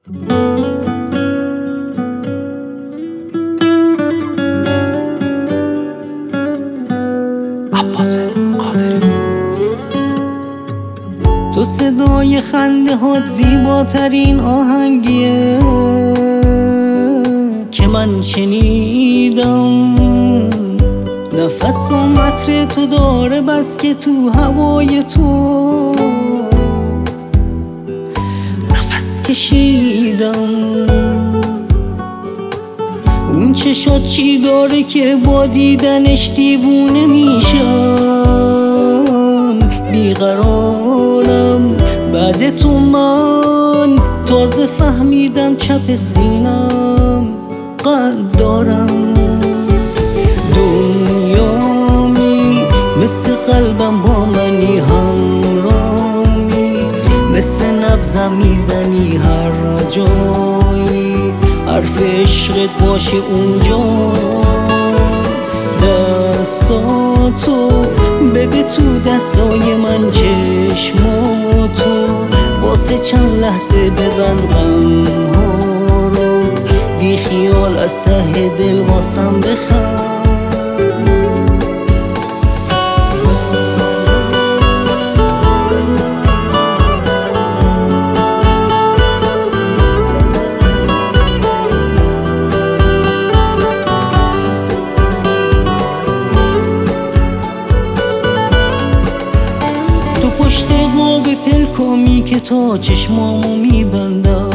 عباس قادری. تو صدای خنده هات زیباترین آهنگیه که من شنیدم. نفس و عطر تو داره بس که تو هوای تو نفس کشیدم. اون چشات چی داره که با دیدنش دیوونه میشم. بیقرارم بعد تو، من تازه فهمیدم چپ سینم قلب دارم. دنیامی مثل قلبم با منی همرامی، مثل نبضم میزنی هر جایی، حرف عشقت باشه اونجا. دستاتو بده تو دستای من، چشماتو واسه چند لحظه ببند غمها رو، بی خیال از ته دل واسم بخند. پشت قاب پلکامی که تا چشمامو میبندم،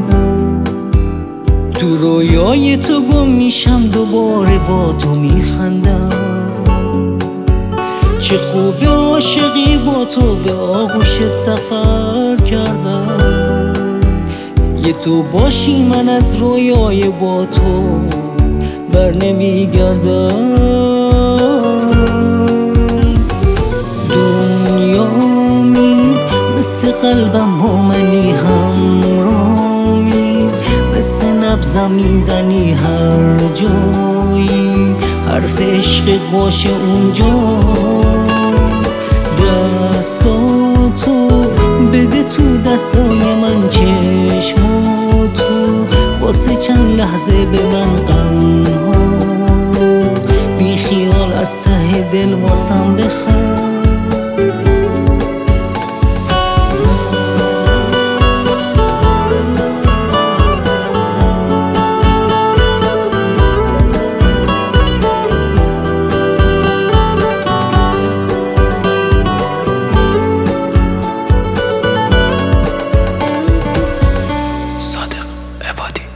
تو رویای تو گم میشم، دوباره با تو میخندم. چه خوبه عاشقی با تو، به آغوشت سفر کردم. یه تو باشی من از رویای با تو بر نمیگردم. مثل قلبم با منی همرامی، مثل نبضم میزنی هر جایی، حرف عشقت باشه اونجا. دستاتو بده تو دستای من، چشماتو واسه چند لحظه به من غمها، بی خیال از ته دل واسم بخند. صادق عبادی.